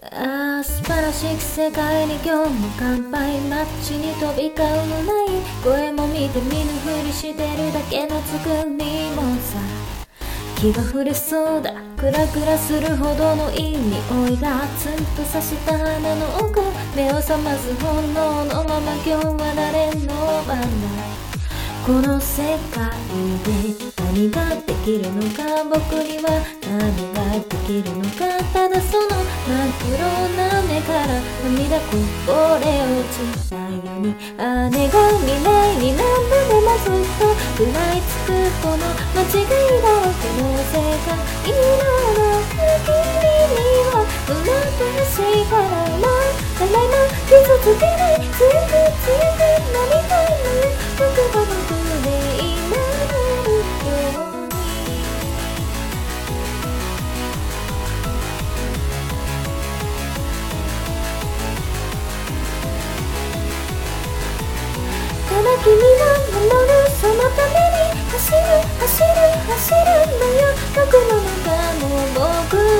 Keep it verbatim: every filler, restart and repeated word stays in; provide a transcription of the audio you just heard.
ああ素晴らしき世界に今日も乾杯。街に飛び交うない声も見て見ぬふりしてるだけの作りもさ、気が触れそうだクラクラするほどのいい匂いがツンとさした鼻の奥、目を覚ます本能のまま今日は誰の番だ。この世界で何ができるのか、僕には何ができるのか、ただその真っ黒な目から涙こぼれ落ちないように、姉が未来に何度でもずっと食らいつくこの間違いだらけの世界の君にはうまくしいからな、誰も傷つけない強く強くなりたいのよ、僕が僕でいられるように。ただ君が守るそのために走る走る走るのよ、僕の中の僕